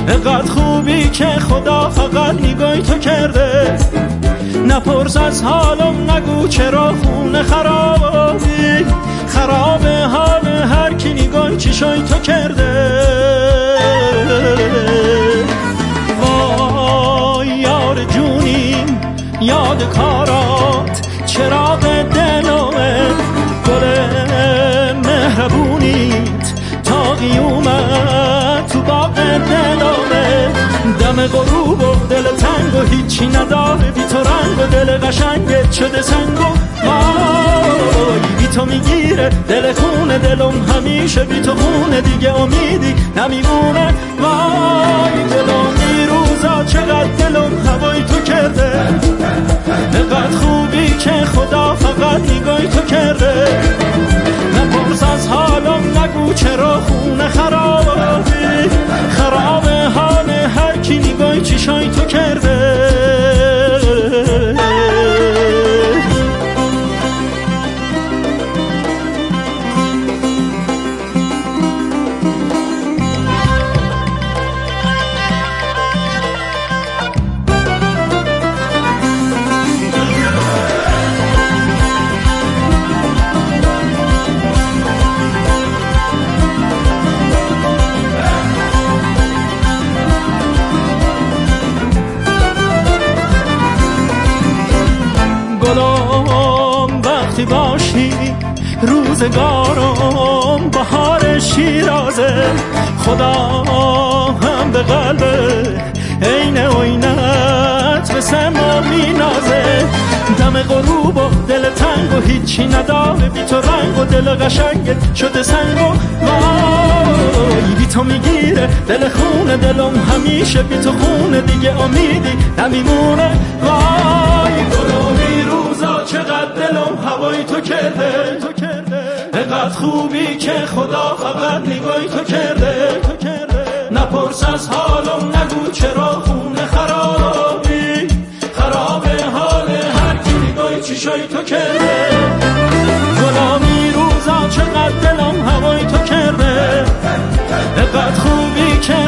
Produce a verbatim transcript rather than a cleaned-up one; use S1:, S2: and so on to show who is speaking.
S1: اقدر خوبی که خدا فقط نگاهی تو کرده. نپرس از حالم، نگو چرا خونه خرابی. خراب حال هر کی نگاهی چشای تو کرده. وای یار جونیم، یاد کارات چراغ دلمه. گل مهربونیت تا قیومت تو باغ دلمه. دم غروب و دل تنگ و هیچی نداره بی تو رنگ و دل قشنگت شده سنگ و وای بی تو میگیره دل خونه دلم همیشه بی تو خونه دیگه امیدی نمیمونه. وای دلم بی روزا چقدر دلم هوای تو کرده. نقدر خوبی که خدا فقط نگاهی تو کرده. نپرس از حالم، نگو چرا خونه خرابی. خراب حال هر کی نگاهی چشای تو کرده. گلم وقتی باشی روزگارم بهار شیرازه. خدا هم به قلب عین عینت به سما مینازه. دم غروب و دل تنگ و هیچی نداره بی تو رنگ و دل قشنگت شده سنگ و وای بی تو میگیره دل خونه دلم همیشه بی تو خونه دیگه امیدی نمیمونه. وای گلومی روزا چقدر دلم هوای تو کرده. اقدر خوبی که خدا فقط نگاهی تو کرده. نپرس از حالم، نگو چرا خونه خرابی. خراب حال هر کی نگاهی چشای تو کرده. غلامی روزا چقدر دلم هوای تو کرده. اقدر خوبی که